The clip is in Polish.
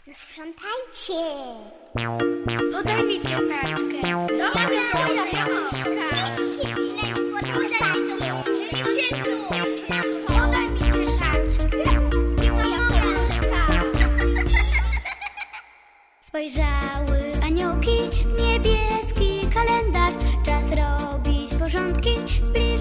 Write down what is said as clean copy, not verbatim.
No sprzątajcie. Podaj mi ciepeczkę. Ja Podaj mi ciepeczkę. Spojrzały aniołki w niebieski kalendarz. Czas robić porządki.